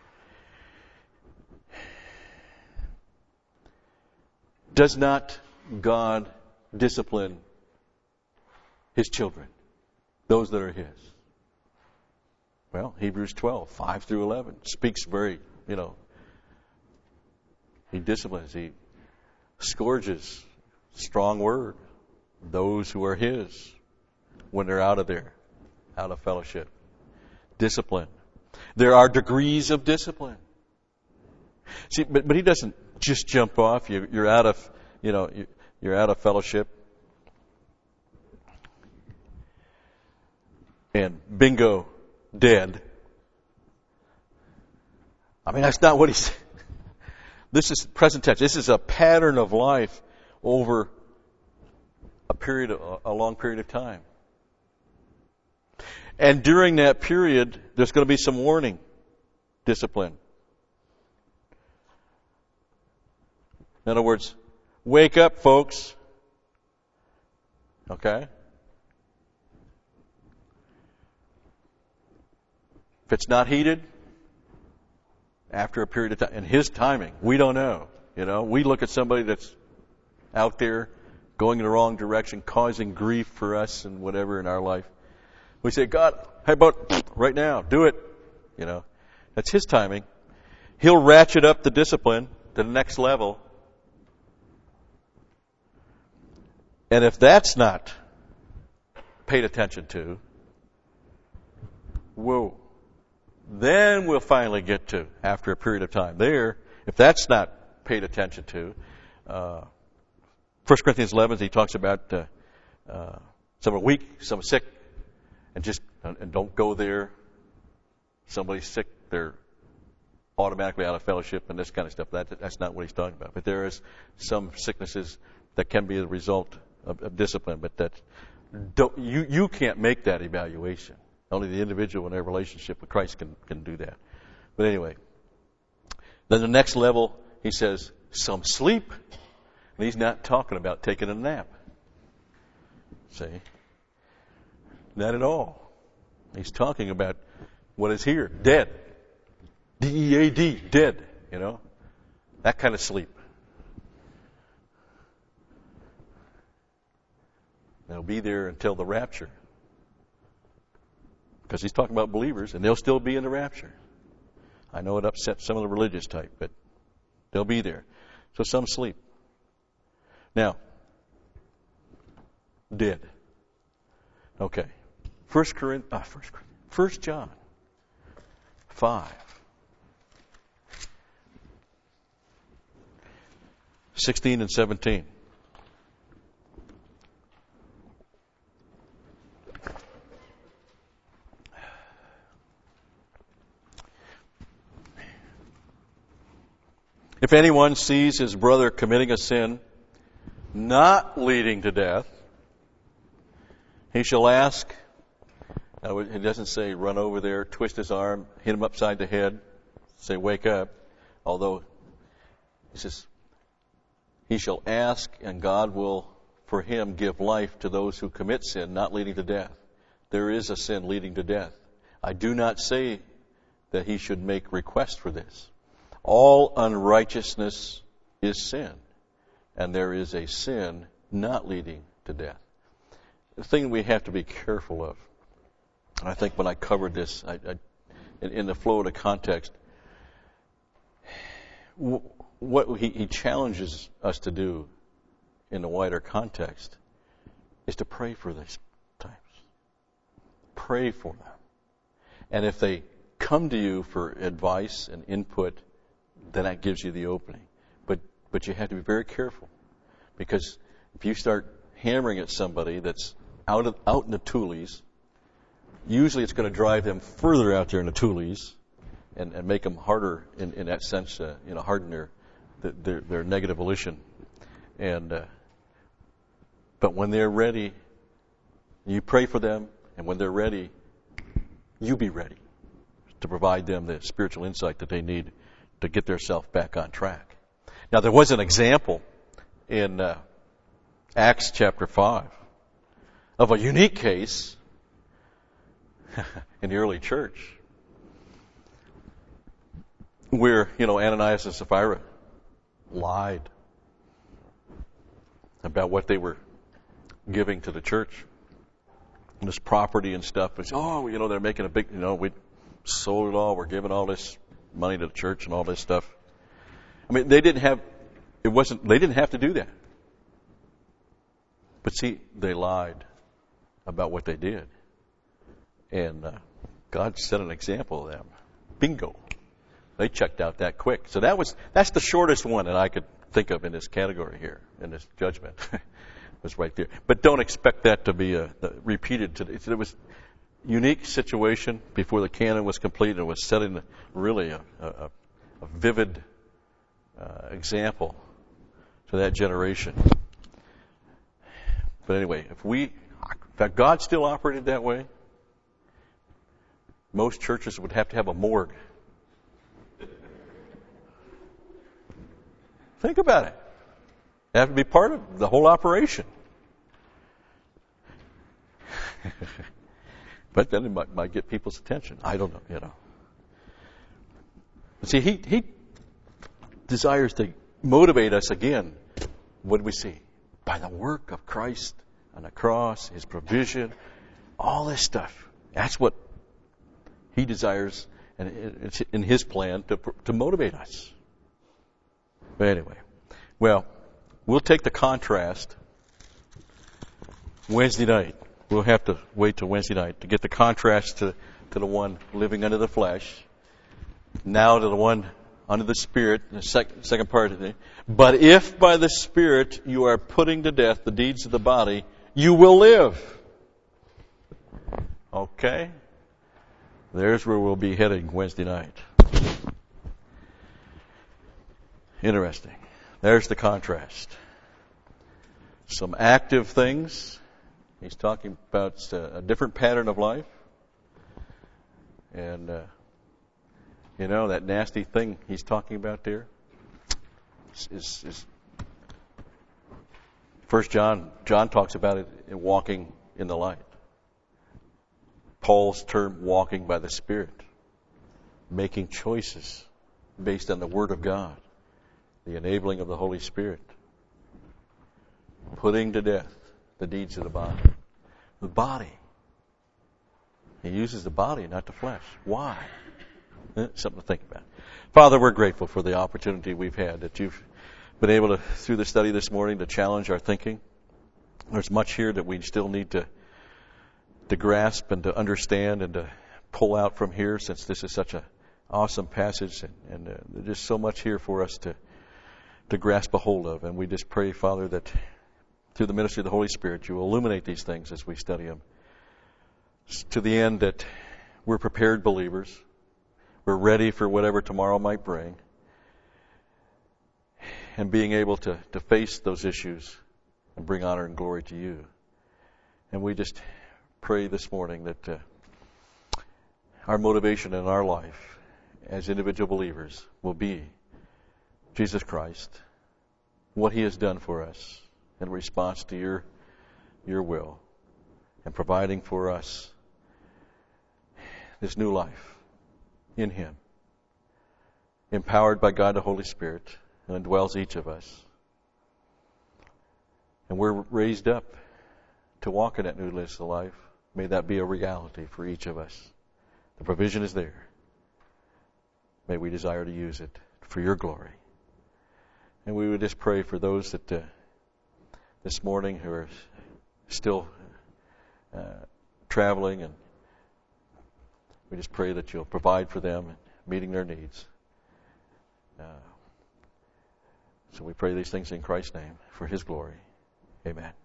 Does not God discipline His children, those that are His? Well, Hebrews 12, 5 through 11, speaks very, He disciplines, He scourges, strong word, those who are His when they're out of there, out of fellowship. Discipline. There are degrees of discipline. See, but He doesn't just jump off. You're out of, you're out of fellowship. And bingo, dead. I mean, that's not what He said. This is present tense. This is a pattern of life over a long period of time. And during that period, there's going to be some warning, discipline. In other words, wake up, folks. Okay? If it's not heeded, after a period of time, and His timing, we don't know. We look at somebody that's out there going in the wrong direction, causing grief for us and whatever in our life. We say, God, how about right now? Do it. That's His timing. He'll ratchet up the discipline to the next level. And if that's not paid attention to, then we'll finally get to, after a period of time there, if that's not paid attention to, 1 Corinthians 11, he talks about some are weak, some are sick, and don't go there. Somebody's sick, they're automatically out of fellowship and this kind of stuff. That's not what he's talking about. But there is some sicknesses that can be the result of discipline, but you can't make that evaluation. Only the individual in their relationship with Christ can do that. But anyway, then the next level, he says, some sleep. And he's not talking about taking a nap. See? Not at all. He's talking about what is here, dead. D-E-A-D, dead, that kind of sleep. They'll be there until the rapture. Because he's talking about believers, and they'll still be in the rapture. I know it upsets some of the religious type, but they'll be there. So some sleep. Now, dead. Okay. 1 John 5. 16 and 17. If anyone sees his brother committing a sin not leading to death, he shall ask. Now, it doesn't say run over there, twist his arm, hit him upside the head, say wake up. Although, he says, he shall ask, and God will, for him, give life to those who commit sin not leading to death. There is a sin leading to death. I do not say that he should make request for this. All unrighteousness is sin, and there is a sin not leading to death. The thing we have to be careful of, and I think when I covered this, in the flow of the context, what he challenges us to do in the wider context is to pray for these times. Pray for them. And if they come to you for advice and input, then that gives you the opening. But you have to be very careful, because if you start hammering at somebody that's out in the toolies, usually it's going to drive them further out there in the toolies and make them harder in that sense, harden their negative volition. But when they're ready, you pray for them, and when they're ready, you be ready to provide them the spiritual insight that they need to get themselves back on track. Now, there was an example in Acts chapter 5 of a unique case in the early church where, Ananias and Sapphira lied about what they were giving to the church. And this property and stuff. They're making a big, we sold it all. We're giving all this money to the church and all this stuff. I mean, they didn't have to do that. But see, they lied about what they did. And God set an example of them. Bingo. They checked out that quick. So that's the shortest one that I could think of in this category here, in this judgment. Was right there. But don't expect that to be repeated today. It was a unique situation before the canon was complete, and was setting really a vivid example to that generation. But anyway, in fact, God still operated that way, most churches would have to have a morgue. Think about it. They have to be part of the whole operation. But then it might get people's attention. I don't know, But see, he desires to motivate us again. What do we see? By the work of Christ on the cross, His provision, all this stuff. That's what He desires, and it's in His plan to motivate us. But anyway, we'll take the contrast Wednesday night. We'll have to wait till Wednesday night to get the contrast to the one living under the flesh, now to the one under the Spirit, the second part of it. But if by the Spirit you are putting to death the deeds of the body, you will live. Okay? There's where we'll be heading Wednesday night. Interesting. There's the contrast. Some active things. He's talking about a different pattern of life. And, that nasty thing he's talking about there is First John talks about it in walking in the light. Paul's term, walking by the Spirit. Making choices based on the Word of God. The enabling of the Holy Spirit. Putting to death the deeds of the body. The body. He uses the body, not the flesh. Why? Something to think about. Father, we're grateful for the opportunity we've had, that you've been able to, through the study this morning, to challenge our thinking. There's much here that we still need to grasp and to understand and to pull out from here, since this is such an awesome passage, and there's just so much here for us to grasp a hold of. And we just pray, Father, that through the ministry of the Holy Spirit, you will illuminate these things as we study them, to the end that we're prepared believers. We're ready for whatever tomorrow might bring, and being able to face those issues and bring honor and glory to you. And we just pray this morning that our motivation in our life as individual believers will be Jesus Christ, what He has done for us in response to your will, and providing for us this new life in Him, empowered by God the Holy Spirit, and indwells each of us. And we're raised up to walk in that new list of life. May that be a reality for each of us. The provision is there. May we desire to use it for your glory. And we would just pray for those that this morning who are still traveling, and we just pray that you'll provide for them and meeting their needs. So we pray these things in Christ's name for His glory. Amen.